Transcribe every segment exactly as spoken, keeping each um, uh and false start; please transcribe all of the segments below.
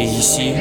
Эй, си.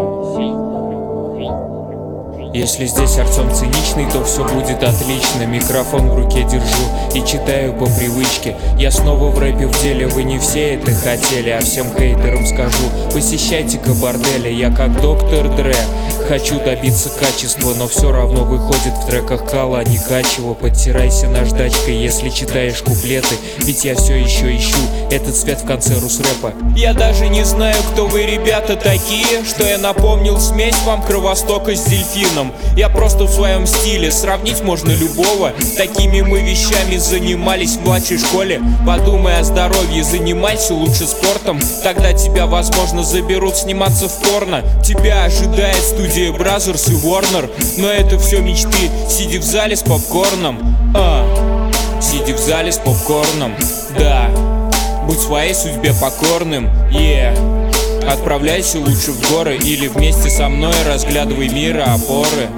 Если здесь Артем циничный, то все будет отлично. Микрофон в руке держу и читаю по привычке. Я снова в рэпе в деле, вы не все это хотели. А всем хейтерам скажу, посещайте-ка бордели. Я как доктор Дре, хочу добиться качества, но все равно выходит в треках кала, а не качево. Подтирайся наждачкой, если читаешь куплеты, ведь я все еще ищу этот цвет в конце русрэпа. Я даже не знаю, кто вы, ребята, такие, что я напомнил смесь вам Кровостока с дельфином. Я просто в своем стиле, сравнить можно любого. Такими мы вещами занимались в младшей школе. Подумай о здоровье, занимайся лучше спортом. Тогда тебя, возможно, заберут сниматься в порно. Тебя ожидает студия Бразерс и Warner. Но это все мечты, сиди в зале с попкорном. А, сиди в зале с попкорном, да. Будь своей судьбе покорным, yeah. Отправляйся лучше в горы или вместе со мной разглядывай мира опоры.